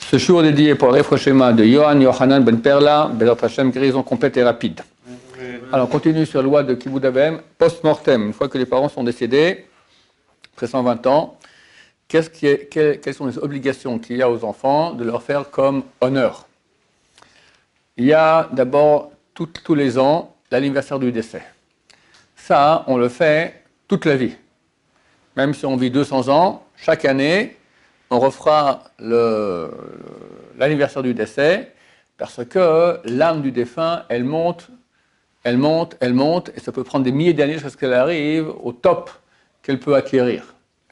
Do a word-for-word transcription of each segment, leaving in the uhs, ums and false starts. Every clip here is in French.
Ce jour dédié pour le Shema de Yohan Yohanan Ben Perla, Bezat Hashem, guérison complète et rapide. Alors, on continue sur la loi de Kibbout Avem, post-mortem, une fois que les parents sont décédés, après cent vingt ans, qu'est-ce qui est, quelles, quelles sont les obligations qu'il y a aux enfants de leur faire comme honneur? Il y a d'abord, tout, tous les ans, l'anniversaire du décès. Ça, on le fait toute la vie. Même si on vit deux cents ans, chaque année, on refera le, l'anniversaire du décès, parce que l'âme du défunt, elle monte, elle monte, elle monte, et ça peut prendre des milliers d'années jusqu'à ce qu'elle arrive au top qu'elle peut acquérir.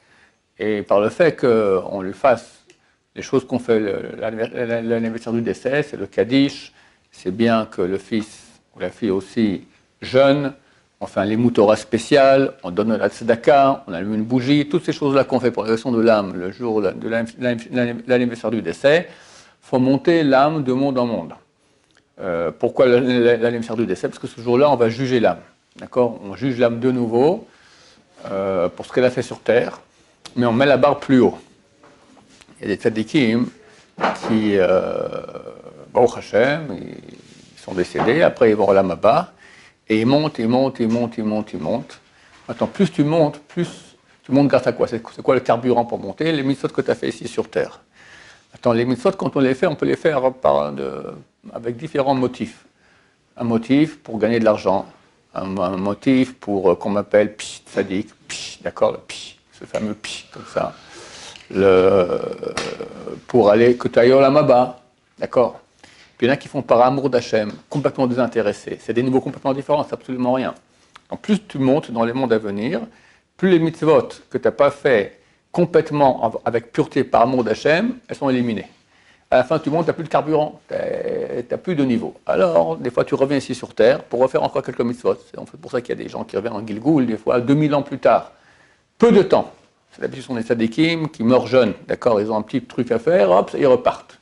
Et par le fait qu'on lui fasse les choses qu'on fait l'anniversaire du décès, c'est le Kaddish, c'est bien que le fils ou la fille aussi jeune, enfin les moutoras spéciales, on donne la tzedaka, on allume une bougie, toutes ces choses-là qu'on fait pour l'élection de l'âme le jour de l'anniversaire du décès, faut monter l'âme de monde en monde. Euh, pourquoi l'anniversaire du décès? Parce que ce jour-là, on va juger l'âme. D'accord? On juge l'âme de nouveau euh, pour ce qu'elle a fait sur terre, mais on met la barre plus haut. Il y a des tzadikim qui, euh, Baruch Hashem, ils sont décédés, après ils vont à l'âme bas. Et il monte, il monte, il monte, il monte, il monte. Maintenant, plus tu montes, plus tu montes grâce à quoi? C'est quoi le carburant pour monter? Les mitzvot que tu as fait ici sur Terre. Attends, les mitzvot, quand on les fait, on peut les faire par de, avec différents motifs. Un motif pour gagner de l'argent, un, un motif pour euh, qu'on m'appelle psh, tzadik, psh, d'accord, le psh, ce fameux psh, comme ça. Le, euh, pour aller, que tu ailles au lamaba, d'accord. Puis il y en a qui font par amour d'Hachem, complètement désintéressés. C'est des niveaux complètement différents, c'est absolument rien. Donc plus tu montes dans les mondes à venir, plus les mitzvot que tu n'as pas fait complètement avec pureté par amour d'Hachem, elles sont éliminées. À la fin, tu montes, tu n'as plus de carburant, tu n'as plus de niveau. Alors, des fois, tu reviens ici sur Terre pour refaire encore quelques mitzvot. C'est en fait pour ça qu'il y a des gens qui reviennent en Gilgoul, des fois, deux mille ans plus tard. Peu de temps. C'est d'habitude, ce sont des tzadikim qui meurent jeunes, d'accord, ils ont un petit truc à faire, hop, ils repartent.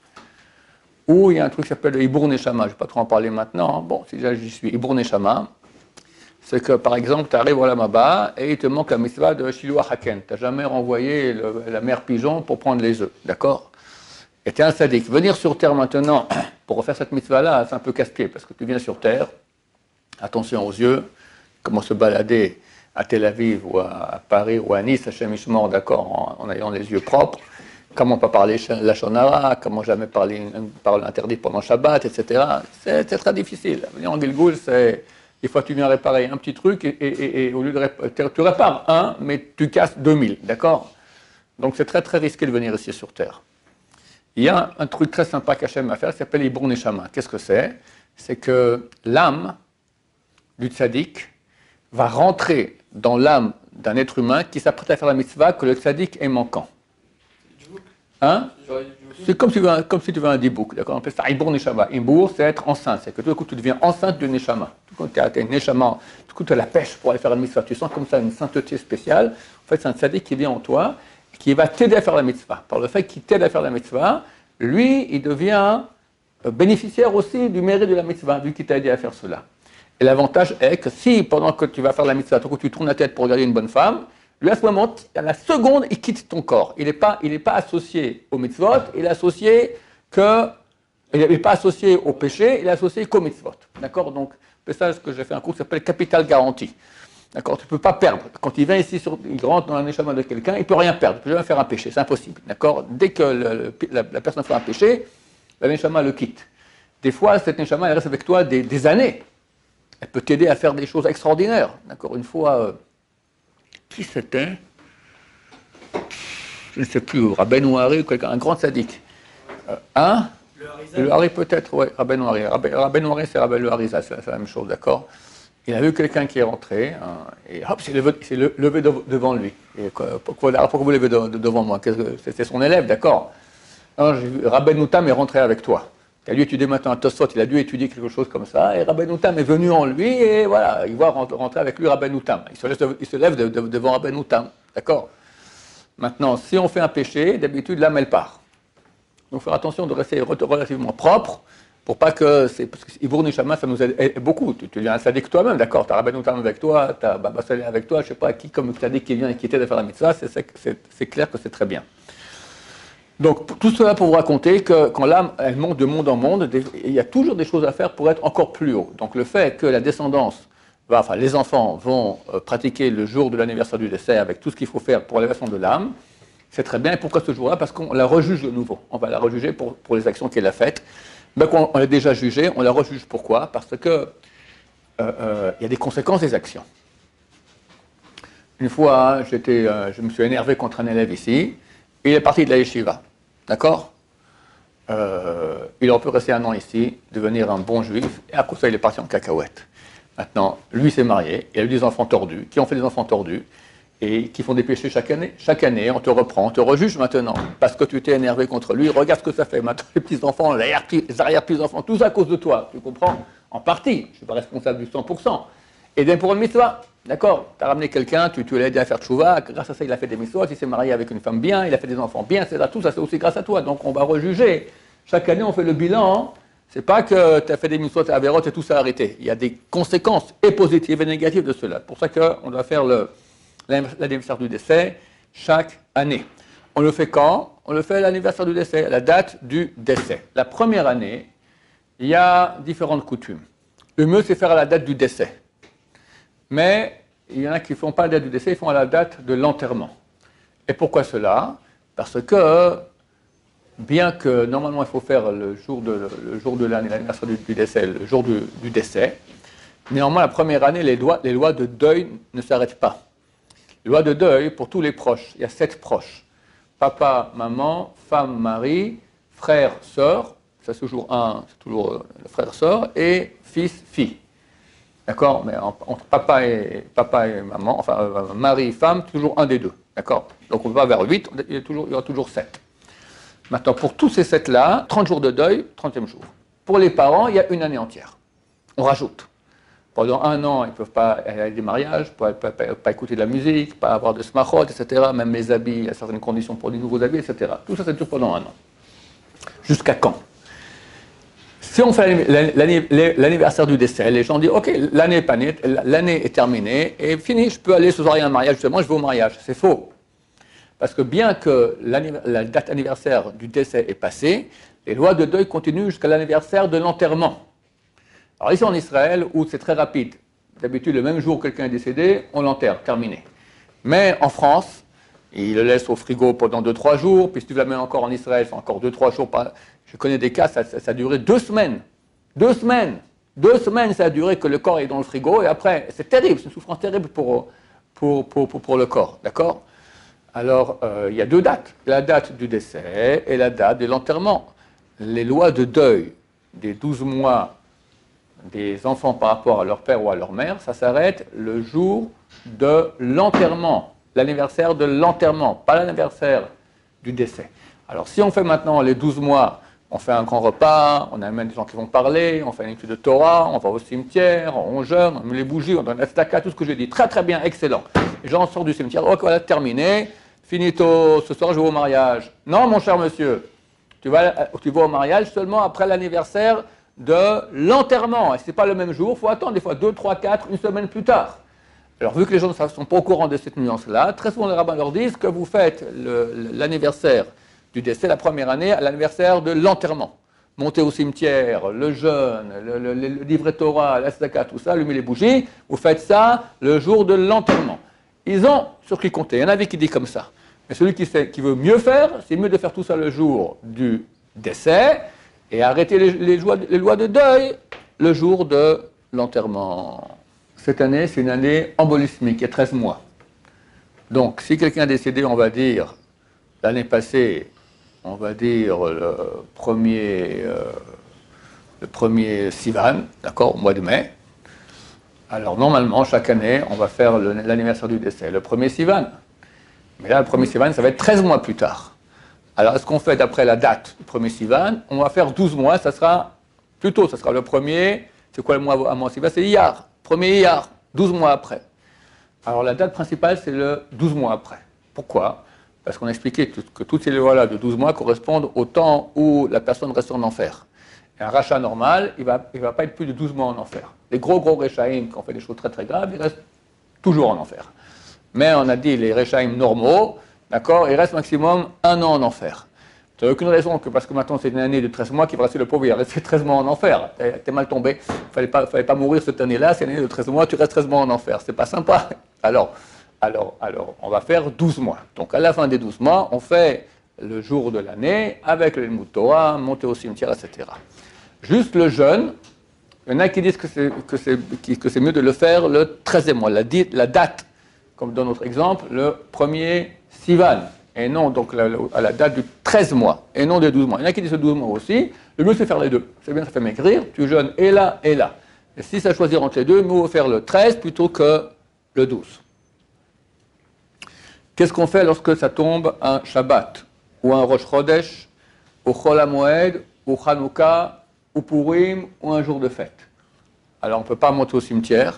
Ou il y a un truc qui s'appelle le Hibour Neshama, je ne vais pas trop en parler maintenant, bon, si déjà j'y suis, Hibour Neshama, c'est que par exemple, tu arrives au Lamaba et il te manque la mitzvah de Shiloh Haken, tu n'as jamais renvoyé le, la mère pigeon pour prendre les œufs, d'accord? Et tu es un sadique. Venir sur Terre maintenant pour refaire cette mitzvah-là, c'est un peu casse-pied, parce que tu viens sur Terre, attention aux yeux, comment se balader à Tel Aviv ou à Paris ou à Nice, à Chemishmor, d'accord, en, en ayant les yeux propres. Comment pas parler la shonara, comment jamais parler une parole interdite pendant Shabbat, et cetera. C'est, c'est très difficile. Venir en Gilgoul, c'est des fois tu viens réparer un petit truc et, et, et, et au lieu de réparer, tu répares un, mais tu casses deux mille, d'accord? Donc c'est très très risqué de venir ici sur Terre. Il y a un truc très sympa qu'Hachem a fait, ça s'appelle Hibour Neshama. Qu'est-ce que c'est? C'est que l'âme du tzaddik va rentrer dans l'âme d'un être humain qui s'apprête à faire la mitzvah que le tzaddik est manquant. Hein? C'est comme si, tu veux un, comme si tu veux un dibouk, d'accord? On appelle ça Hibour Neshama. Hibour, c'est être enceinte, c'est que tout d'un coup tu deviens enceinte du Neshama. Tout quand tu as une Neshama, tout coup tu as la pêche pour aller faire la mitzvah, tu sens comme ça une sainteté spéciale. En fait, c'est un tzaddik qui vient en toi, qui va t'aider à faire la mitzvah. Par le fait qu'il t'aide à faire la mitzvah, lui, il devient bénéficiaire aussi du mérite de la mitzvah, vu qu'il t'a aidé à faire cela. Et l'avantage est que si, pendant que tu vas faire la mitzvah, tout coup tu tournes la tête pour regarder une bonne femme, lui, à ce moment, à la seconde, il quitte ton corps. Il n'est pas, il n'est pas associé au mitzvot, il est associé que, il n'est pas associé au péché, il est associé qu'au mitzvot. D'accord? Donc, c'est ça ce que j'ai fait un cours qui s'appelle capital garanti. D'accord? Tu ne peux pas perdre. Quand il vient ici, sur, il rentre dans un neshama de quelqu'un, il ne peut rien perdre. Il ne peut jamais faire un péché. C'est impossible. D'accord? Dès que le, le, la, la personne fait un péché, la neshama le quitte. Des fois, cette neshama, elle reste avec toi des, des années. Elle peut t'aider à faire des choses extraordinaires. D'accord? Une fois. Euh, Qui c'était? Je ne sais plus, Rabbeinu Hari ou quelqu'un, un grand sadique. Euh, hein? Le Harizal. Le Hari peut-être, oui, Rabbeinu Hari. Rabbeinu Hari, c'est Rabbeinu Harizal, c'est, c'est la même chose, d'accord? Il a vu quelqu'un qui est rentré, hein, et hop, il s'est levé, il s'est levé de, devant lui. Et quoi, pourquoi, pourquoi vous levez de, de, devant moi? C'était son élève, d'accord? Rabbeinu Tam est rentré avec toi. Il a dû étudier maintenant un Tosfot, il a dû étudier quelque chose comme ça, et Rabbeinu Tam est venu en lui, et voilà, il va rentrer avec lui Rabbeinu Tam. Il se lève, il se lève de, de, devant Rabbeinu Tam, d'accord? Maintenant, si on fait un péché, d'habitude, l'âme, elle part. Donc, faire attention de rester relativement propre, pour pas que, c'est, parce que Hibour Neshama, ça nous aide beaucoup. Tu, tu viens un sadique toi-même, d'accord? Tu as Rabbeinu Tam avec toi, tu as Baba Saleh avec toi, je ne sais pas qui, comme sadique qui vient et qui t'aide à faire la mitzvah, c'est, c'est, c'est clair que c'est très bien. Donc, tout cela pour vous raconter que quand l'âme, elle monte de monde en monde, il y a toujours des choses à faire pour être encore plus haut. Donc, le fait que la descendance, va, enfin, les enfants vont euh, pratiquer le jour de l'anniversaire du décès avec tout ce qu'il faut faire pour l'élévation de l'âme, c'est très bien. Et pourquoi ce jour-là? Parce qu'on la rejuge de nouveau. On va la rejuger pour, pour les actions qu'elle a faites. Ben, quand on l'a déjà jugée, on la rejuge. Pourquoi? Parce que euh, euh, y a des conséquences des actions. Une fois, j'étais, euh, je me suis énervé contre un élève ici. Il est parti de la yeshiva, d'accord euh, Il aurait pu rester un an ici, devenir un bon juif, et à cause de ça, il est parti en cacahuète. Maintenant, lui s'est marié, il a eu des enfants tordus, qui ont fait des enfants tordus, et qui font des péchés chaque année. Chaque année, on te reprend, on te rejuge maintenant, parce que tu t'es énervé contre lui, regarde ce que ça fait. Maintenant, les petits-enfants, les arrière-petits-enfants, tout ça à cause de toi, tu comprends? En partie, je ne suis pas responsable du cent pour cent. Et bien pour une mitzvah, d'accord, tu as ramené quelqu'un, tu, tu l'as aidé à faire tchouva, grâce à ça il a fait des mitzvot, il s'est marié avec une femme bien, il a fait des enfants bien, c'est là, tout ça c'est aussi grâce à toi, donc on va rejuger. Chaque année on fait le bilan, c'est pas que tu as fait des mitzvot à Averot et tout ça arrêté, il y a des conséquences et positives et négatives de cela. C'est pour ça qu'on doit faire le, l'anniversaire du décès chaque année. On le fait quand? On le fait à l'anniversaire du décès, à la date du décès. La première année, il y a différentes coutumes. Le mieux c'est faire à la date du décès. Mais il y en a qui ne font pas la date du décès, ils font à la date de l'enterrement. Et pourquoi cela? Parce que, bien que normalement il faut faire le jour de, le jour de l'anniversaire du, du décès, le jour du, du décès, néanmoins la première année, les lois, les lois de deuil ne s'arrêtent pas. Les lois de deuil pour tous les proches, il y a sept proches. Papa, maman, femme, mari, frère, sœur, ça c'est toujours un, c'est toujours le frère, sœur, et fils, fille. D'accord? Mais entre papa et, papa et maman, enfin, euh, mari et femme, toujours un des deux. D'accord? Donc on va vers huit, il y, a toujours, il y aura toujours sept. Maintenant, pour tous ces sept-là, trente jours de deuil, trentième jour. Pour les parents, il y a une année entière. On rajoute. Pendant un an, ils ne peuvent pas aller à des mariages, pas, pas, pas, pas écouter de la musique, pas avoir de smachot, et cetera. Même les habits, il y a certaines conditions pour les nouveaux habits, et cetera. Tout ça, ça dure pendant un an. Jusqu'à quand? Si on fait l'anniversaire du décès, les gens disent « Ok, l'année est pas née, l'année est terminée, et fini, je peux aller ce soir à un mariage, justement, je vais au mariage. » C'est faux. Parce que bien que la date anniversaire du décès est passée, les lois de deuil continuent jusqu'à l'anniversaire de l'enterrement. Alors ici en Israël, où c'est très rapide, d'habitude le même jour que quelqu'un est décédé, on l'enterre, terminé. Mais en France, il le laisse au frigo pendant deux trois jours, puis si tu l'amènes encore en Israël, c'est encore deux trois jours. Par... Je connais des cas, ça, ça, ça a duré deux semaines. Deux semaines. Deux semaines, ça a duré que le corps est dans le frigo, et après, c'est terrible, c'est une souffrance terrible pour, pour, pour, pour, pour le corps, d'accord? Alors, euh, il y a deux dates, la date du décès et la date de l'enterrement. Les lois de deuil des douze mois des enfants par rapport à leur père ou à leur mère, ça s'arrête le jour de l'enterrement, l'anniversaire de l'enterrement, pas l'anniversaire du décès. Alors si on fait maintenant les douze mois, on fait un grand repas, on amène des gens qui vont parler, on fait une étude de Torah, on va au cimetière, on jeûne, on met les bougies, on donne la tzedaka, tout ce que j'ai dit, très très bien, excellent. Les gens sortent du cimetière, ok, voilà, terminé, finito, ce soir je vais au mariage. Non mon cher monsieur, tu vas, tu vas au mariage seulement après l'anniversaire de l'enterrement. Et ce n'est pas le même jour, il faut attendre des fois deux, trois, quatre, une semaine plus tard. Alors vu que les gens ne sont pas au courant de cette nuance-là, très souvent les rabbins leur disent que vous faites l'anniversaire du décès la première année à l'anniversaire de l'enterrement. Montez au cimetière, le jeûne, le, le, le livret Torah, la tzedaka, tout ça, allumez les bougies, vous faites ça le jour de l'enterrement. Ils ont sur qui compter, il y en a qui dit comme ça. Mais celui qui, sait, qui veut mieux faire, c'est mieux de faire tout ça le jour du décès, et arrêter les, les, lois, les lois de deuil le jour de l'enterrement. Cette année, c'est une année embolismique, il y a treize mois. Donc, si quelqu'un est décédé, on va dire, l'année passée, on va dire le premier, euh, le premier Sivan, d'accord, au mois de mai. Alors, normalement, chaque année, on va faire l'anniversaire du décès, le premier Sivan. Mais là, le premier Sivan, ça va être treize mois plus tard. Alors, ce qu'on fait d'après la date du premier Sivan, on va faire douze mois, ça sera plus tôt, ça sera le premier, c'est quoi le mois avant Sivan? C'est Iyar, premier Iyar, douze mois après. Alors, la date principale, c'est le douze mois après. Pourquoi? Parce qu'on a expliqué que toutes ces lois-là de douze mois correspondent au temps où la personne reste en enfer. Et un rachat normal, il ne va, il va pas être plus de douze mois en enfer. Les gros, gros réchaïm, qui ont fait des choses très, très graves, ils restent toujours en enfer. Mais on a dit les réchaïm normaux, d'accord, il reste maximum un an en enfer. Il n'y a aucune raison que parce que maintenant c'est une année de treize mois qu'il va rester le pauvre, il va rester treize mois en enfer. T'es mal tombé. Il ne fallait pas, fallait pas mourir cette année-là, c'est une année de treize mois, tu restes treize mois en enfer. C'est pas sympa. Alors, alors, alors, on va faire douze mois. Donc à la fin des douze mois, on fait le jour de l'année avec le Limoud Torah, monter au cimetière, et cetera. Juste le jeûne, il y en a qui disent que c'est, que c'est, que c'est mieux de le faire le treizième mois, la, la date, comme dans notre exemple, le premier Sivan. Et non, donc la, la, à la date du treize mois, et non des douze mois. Il y en a qui disent douze mois aussi. Le mieux, c'est faire les deux. C'est bien, ça fait maigrir. Tu jeûnes et là, et là. Et si ça choisir entre les deux, mieux vaut faire le treize plutôt que le douze. Qu'est-ce qu'on fait lorsque ça tombe un Shabbat, ou un Rosh Chodesh, ou Chol HaMoed, ou Hanouka, ou Purim, ou un jour de fête? Alors, on ne peut pas monter au cimetière.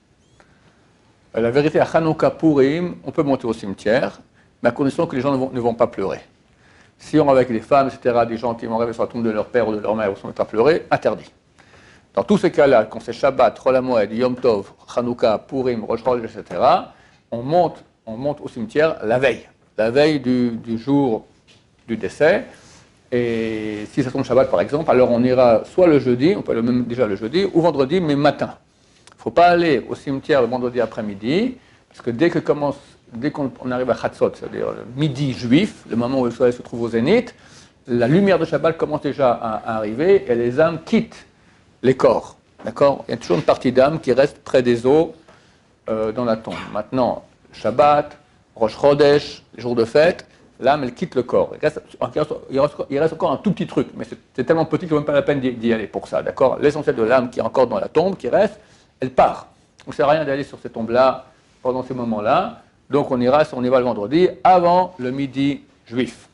La vérité, à Hanouka, Purim, on peut monter au cimetière, mais à condition que les gens ne vont, ne vont pas pleurer. Si on va avec les femmes, et cetera, des gens qui vont rêver sur la tombe de leur père ou de leur mère ou sont à pleurer, interdit. Dans tous ces cas-là, quand c'est Shabbat, Chol HaMoed, Yom Tov, Hanouka, Purim, Rosh Chodesh, et cetera, on monte, on monte au cimetière la veille, la veille du, du jour du décès. Et si ça tombe Shabbat, par exemple, alors on ira soit le jeudi, on peut aller même déjà le jeudi, ou vendredi, mais matin. Il ne faut pas aller au cimetière le vendredi après-midi, parce que dès que commence Dès qu'on arrive à Chatzot, c'est-à-dire le midi juif, le moment où le soleil se trouve au zénith, la lumière de Shabbat commence déjà à, à arriver et les âmes quittent les corps. D'accord ? Il y a toujours une partie d'âmes qui reste près des os euh, dans la tombe. Maintenant, Shabbat, Rosh Chodesh, les jours de fête, l'âme, elle quitte le corps. Il reste, il reste, il reste encore un tout petit truc, mais c'est, c'est tellement petit qu'il ne vaut même pas la peine d'y, d'y aller pour ça. D'accord ? L'essentiel de l'âme qui est encore dans la tombe, qui reste, elle part. Donc, ça ne sert à rien d'aller sur ces tombes-là pendant ces moments-là. Donc on ira, on y va le vendredi, avant le midi juif.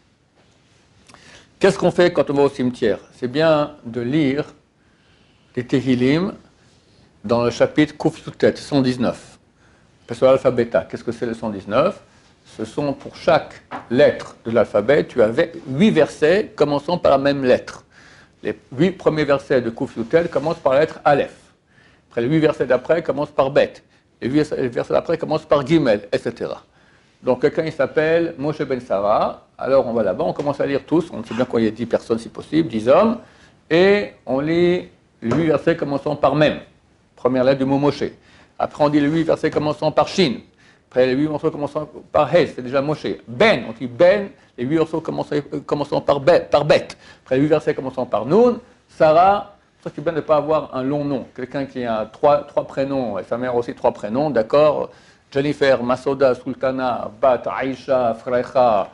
Qu'est-ce qu'on fait quand on va au cimetière? C'est bien de lire les Tehillim dans le chapitre Kuf Yutet, cent dix-neuf. Parce que l'alphabet, qu'est-ce que c'est le cent dix-neuf? Ce sont pour chaque lettre de l'alphabet, tu avais huit versets commençant par la même lettre. Les huit premiers versets de Kuf Yutet commencent par la lettre Aleph. Après les huit versets d'après commencent par Bet. Et le verset d'après commence par Gimel, et cetera. Donc quelqu'un il s'appelle Moshe Ben Sarah, alors on va là-bas, on commence à lire tous, on sait bien qu'il y a dix personnes si possible, dix hommes, et on lit les huit versets commençant par Mem, première lettre du mot Moshe. Après on dit les huit versets commençant par Shin, après les huit morceaux commençant par Hes, c'est déjà Moshe. Ben, on dit Ben, les huit morceaux commençant, commençant par, Bet, par Bet, après les huit versets commençant par Nun, Sarah. C'est bien de ne pas avoir un long nom. Quelqu'un qui a trois, trois prénoms, et sa mère aussi trois prénoms, d'accord? Jennifer, Masoda, Sultana, Bat, Aïcha, Frecha,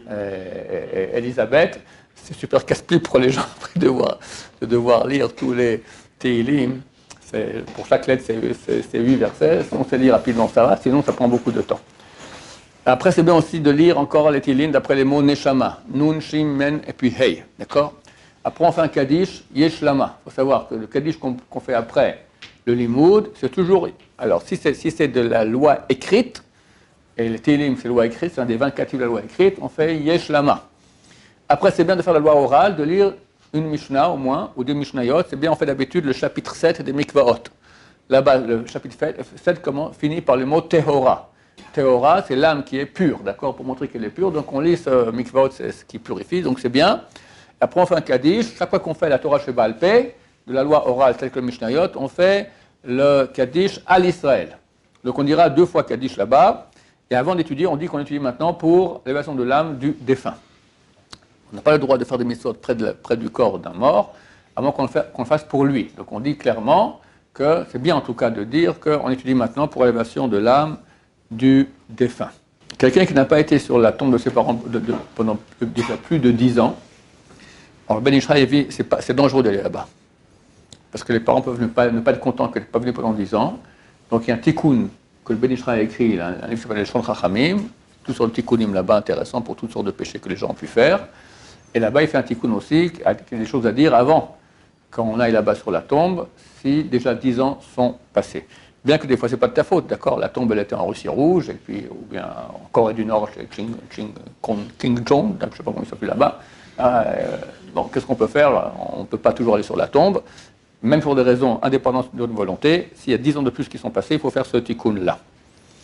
et, et Elisabeth. C'est super casse-pied pour les gens après de devoir, de devoir lire tous les Tehillim. C'est, pour chaque lettre, c'est, c'est, c'est huit versets. On sait lire rapidement, ça va, sinon ça prend beaucoup de temps. Après, c'est bien aussi de lire encore les Tehillim d'après les mots Neshama, Nun, Shim, Men et puis Hey, d'accord? Après, on fait un Kaddish, Yesh Lama. Il faut savoir que le Kaddish qu'on, qu'on fait après le Limoud, c'est toujours... Alors, si c'est, si c'est de la loi écrite, et le Tehillim, c'est la loi écrite, c'est un des vingt-quatre livres de la loi écrite, on fait Yesh Lama. Après, c'est bien de faire la loi orale, de lire une Mishnah au moins, ou deux Mishnayot. C'est bien, on fait d'habitude le chapitre sept des Mikvaot. Là-bas, le chapitre sept comment, finit par le mot Tehora. Tehora, c'est l'âme qui est pure, d'accord, pour montrer qu'elle est pure. Donc, on lit ce Mikvaot, c'est ce qui purifie, donc c'est bien. Après, on fait un Kaddish. Chaque fois qu'on fait la Torah chez Baal Peh, de la loi orale telle que le Mishnayot, on fait le Kaddish à l'Israël. Donc, on dira deux fois Kaddish là-bas. Et avant d'étudier, on dit qu'on étudie maintenant pour l'élévation de l'âme du défunt. On n'a pas le droit de faire des mitzvot près, de la, près du corps d'un mort, à moins qu'on le, fait, qu'on le fasse pour lui. Donc, on dit clairement que c'est bien en tout cas de dire qu'on étudie maintenant pour l'élévation de l'âme du défunt. Quelqu'un qui n'a pas été sur la tombe de ses parents de, de, pendant déjà plus de dix ans, alors, Ben Ishraï, c'est, pas, c'est dangereux d'aller là-bas. Parce que les parents peuvent ne pas, ne pas être contents qu'elle n'est pas venue pendant dix ans. Donc, il y a un tikkun que le Ben Ishraï a écrit, un, un livre qui s'appelle le Shon Chachamim, tout sur le tikkunim là-bas, intéressant pour toutes sortes de péchés que les gens ont pu faire. Et là-bas, il fait un tikkun aussi, qui a des choses à dire avant, quand on aille là-bas sur la tombe, si déjà dix ans sont passés. Bien que des fois, ce n'est pas de ta faute, d'accord? La tombe, elle était en Russie rouge, et puis, ou bien en Corée du Nord, chez King, King, King John, je ne sais pas comment il s'appelle là-bas. Euh, bon, qu'est-ce qu'on peut faire? On ne peut pas toujours aller sur la tombe, même pour des raisons indépendantes de notre volonté. S'il y a dix ans de plus qui sont passés, il faut faire ce tikkun-là.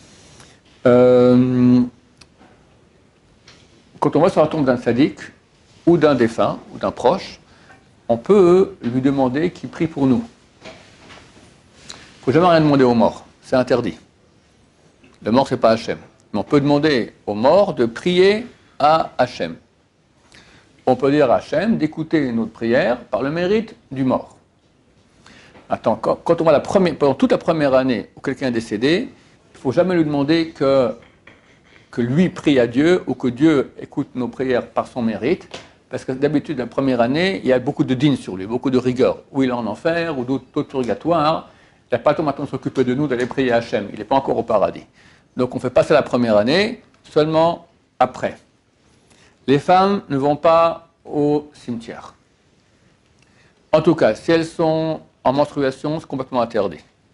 Euh, quand on va sur la tombe d'un tzaddik, ou d'un défunt, ou d'un proche, on peut lui demander qu'il prie pour nous. Il ne faut jamais rien demander aux morts, c'est interdit. Le mort, ce n'est pas Hachem. Mais on peut demander aux morts de prier à Hachem. On peut dire à Hachem d'écouter notre prière par le mérite du mort. Attends, quand, quand on va la première, pendant toute la première année où quelqu'un est décédé, il ne faut jamais lui demander que, que lui prie à Dieu ou que Dieu écoute nos prières par son mérite, parce que d'habitude, la première année, il y a beaucoup de dînes sur lui, beaucoup de rigueur. Ou il est en enfer, ou d'autres purgatoires. Il n'a pas le temps maintenant de s'occuper de nous, d'aller prier à Hachem. Il n'est pas encore au paradis. Donc on fait pas ça la première année, seulement après. Les femmes ne vont pas au cimetière. En tout cas, si elles sont en menstruation, c'est complètement interdit.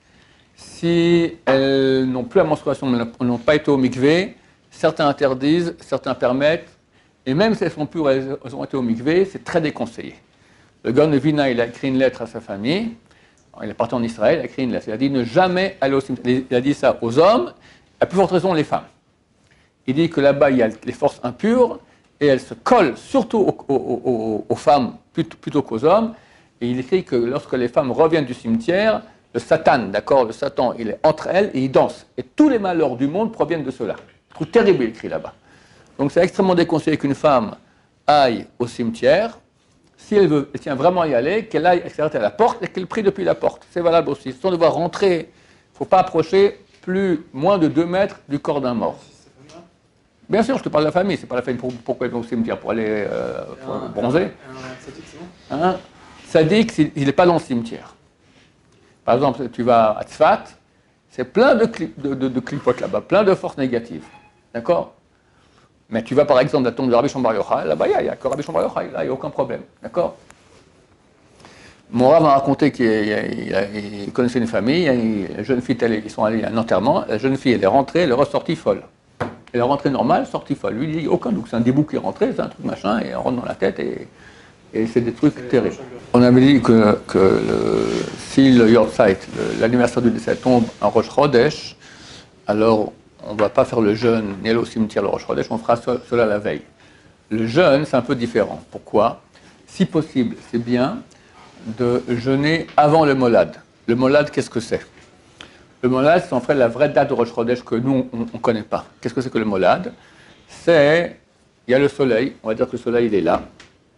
Si elles n'ont plus la menstruation, mais n'ont pas été au mikvé, certains interdisent, certains permettent, et même si elles sont pures, elles ont été au mikvé, c'est très déconseillé. Le Gaon de Vilna, il a écrit une lettre à sa famille, il est parti en Israël, il a écrit une lettre, il a dit ne jamais aller au cimetière. Il a dit ça aux hommes, à plus forte raison les femmes. Il dit que là-bas, il y a les forces impures, et elles se collent surtout aux, aux, aux, aux femmes plutôt, plutôt qu'aux hommes. Et il écrit que lorsque les femmes reviennent du cimetière, le Satan, d'accord, le Satan, il est entre elles et il danse. Et tous les malheurs du monde proviennent de cela. Je trouve terrible, il écrit là-bas. Donc c'est extrêmement déconseillé qu'une femme aille au cimetière. Si elle veut, elle tient vraiment à y aller, qu'elle aille à la porte et qu'elle prie depuis la porte. C'est valable aussi. Sans devoir rentrer, il ne faut pas approcher plus, moins de deux mètres du corps d'un mort. Bien sûr, je te parle de la famille, c'est pas la famille pour, pourquoi elle va au cimetière, pour aller euh, pour un, bronzer. Un sadique, c'est bon hein sadique, il n'est pas dans le cimetière. Par exemple, tu vas à Tzfat, c'est plein de, clip, de, de, de clipotes là-bas, plein de forces négatives. D'accord. Mais tu vas par exemple à la tombe de Rabbi Shimon Bar Yochai, là-bas, il n'y a, a que Rabbi Shimon Bar Yochai, là, il n'y a aucun problème. D'accord. Mon Rav m'a raconté qu'il il, il connaissait une famille, une jeune fille, ils sont allés à un enterrement, la jeune fille, elle est rentrée, elle est ressortie folle. Elle est rentrée normale, sortie folle. Lui, il dit aucun doute, c'est un début qui est rentré, c'est un truc machin, et on rentre dans la tête, et, et c'est des trucs terribles. On avait dit que, que le, si le Yortzeit, l'anniversaire du décès, tombe en Rosh Chodesh, alors on ne va pas faire le jeûne ni aller au cimetière le Rosh Chodesh, on fera cela la veille. Le jeûne, c'est un peu différent. Pourquoi? Si possible, c'est bien de jeûner avant le Molad. Le Molad, qu'est-ce que c'est? Le Molad, c'est en fait la vraie date de Rosh Chodesh que nous, on ne connaît pas. Qu'est-ce que c'est que le Molad? C'est, il y a le soleil, on va dire que le soleil, il est là.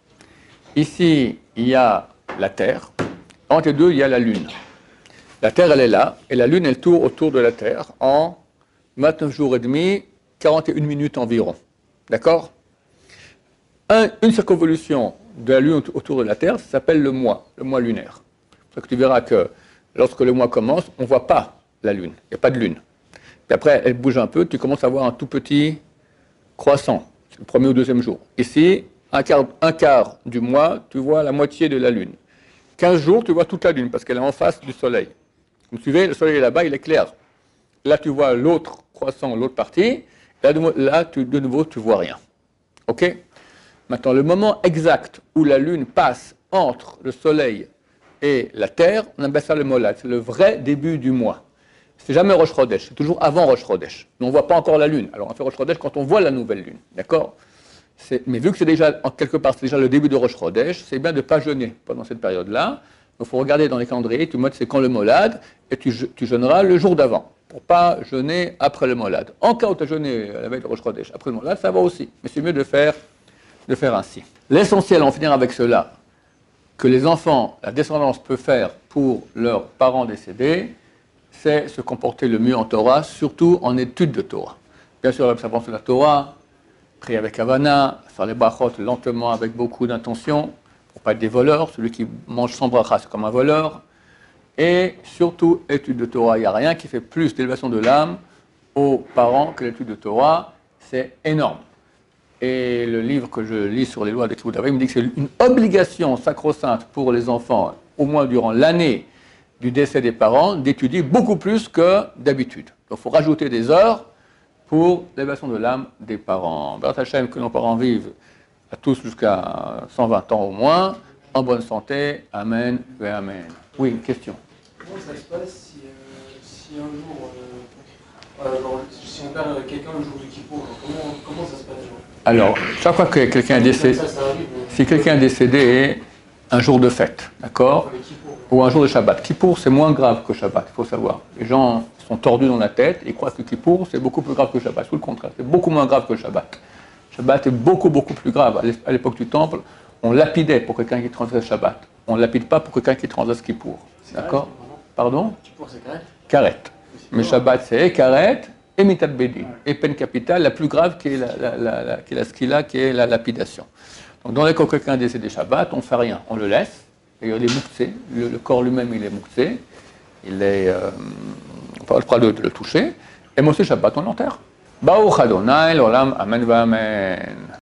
Ici, il y a la Terre. Entre les deux, il y a la Lune. La Terre, elle est là, et la Lune, elle tourne autour de la Terre en vingt-neuf jours et demi, quarante et une minutes environ. D'accord? Un, Une circonvolution de la Lune autour de la Terre, ça s'appelle le mois, le mois lunaire. C'est pour ça que tu verras que lorsque le mois commence, on ne voit pas la Lune, il n'y a pas de Lune. Puis après, elle bouge un peu, tu commences à voir un tout petit croissant, c'est le premier ou deuxième jour. Ici, un quart, un quart du mois, tu vois la moitié de la Lune. quinze jours, tu vois toute la Lune, parce qu'elle est en face du Soleil. Vous me suivez, le Soleil est là-bas, il est clair. Là, tu vois l'autre croissant, l'autre partie. Là, là tu, de nouveau, tu ne vois rien. OK? Maintenant, le moment exact où la Lune passe entre le Soleil et la Terre, on appelle ça le Molad. C'est le vrai début du mois. C'est jamais Rosh Chodesh, c'est toujours avant Rosh Chodesh. Mais on ne voit pas encore la Lune. Alors, on fait Rosh Chodesh quand on voit la nouvelle Lune. D'accord? Mais vu que c'est déjà, en quelque part, c'est déjà le début de Rosh Chodesh, c'est bien de ne pas jeûner pendant cette période-là. Il faut regarder dans les calendriers, tu modes c'est quand le Molad, et tu, tu jeûneras le jour d'avant, pour ne pas jeûner après le Molad. En cas où tu as jeûné la veille de Rosh Chodesh, après le Molad, ça va aussi. Mais c'est mieux de faire, de faire ainsi. L'essentiel, en finir avec cela, que les enfants, la descendance peut faire pour leurs parents décédés, c'est se comporter le mieux en Torah, surtout en études de Torah. Bien sûr, l'observance de la Torah, prier avec Havana, faire les brachot lentement avec beaucoup d'intention, pour ne pas être des voleurs. Celui qui mange sans bracha, c'est comme un voleur. Et surtout, étude de Torah. Il n'y a rien qui fait plus d'élévation de l'âme aux parents que l'étude de Torah. C'est énorme. Et le livre que je lis sur les lois des Kibbutz Avim me dit que c'est une obligation sacro-sainte pour les enfants, au moins durant l'année du décès des parents, d'étudier beaucoup plus que d'habitude. Donc il faut rajouter des heures pour l'élévation de l'âme des parents. Béat Hashem, que nos parents vivent à tous jusqu'à cent vingt ans au moins, en bonne santé. Amen et Amen. Oui, une question. Comment ça se passe si, euh, si un jour, euh, euh, dans, si si on perd quelqu'un le jour du Kippour, comment, comment ça se passe? Alors, chaque fois que quelqu'un est décédé, Ça, ça arrive, mais... si quelqu'un est décédé un jour de fête, d'accord, ou un jour de Shabbat. Kippour, c'est moins grave que Shabbat, il faut savoir. Les gens sont tordus dans la tête et croient que Kippour, c'est beaucoup plus grave que Shabbat. Tout le contraire, c'est beaucoup moins grave que Shabbat. Shabbat est beaucoup, beaucoup plus grave. À l'époque du Temple, on lapidait pour quelqu'un qui transgresse Shabbat. On ne lapide pas pour quelqu'un qui transgresse Kippour. D'accord? Pardon? Kippour, c'est karet? Karet. Mais Shabbat, c'est karet et mitat bedin. Et peine capitale, la plus grave qui est la, la, la, la, qui est la skila, qui est la lapidation. Donc, dans les cas où quelqu'un est décédé Shabbat, on ne fait rien. On le laisse. Et il est mouktsé. Le, le corps lui-même, il est mouktsé. Il est. Euh, on n'a pas le droit de, de le toucher. Et Moshe Shabbat, on l'enterre. Baruch Adonai, l'olam, amen, amen.